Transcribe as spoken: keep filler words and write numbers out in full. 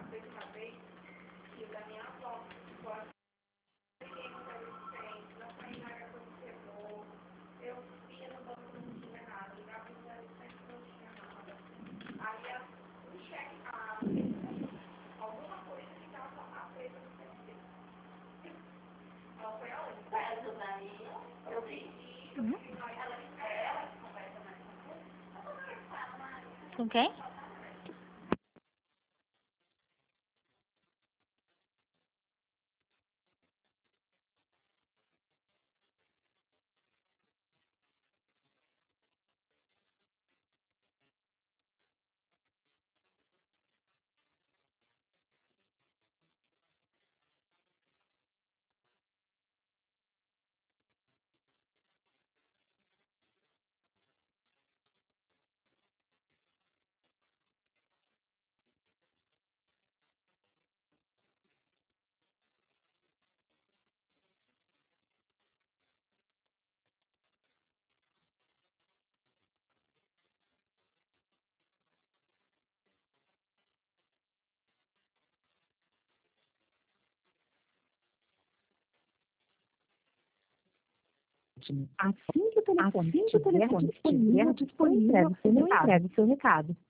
Uhum. Com quem? Assim que o telefone Assim que o telefone estiver disponível, estiver disponível, eu entrego o seu eu recado. entrego o seu recado.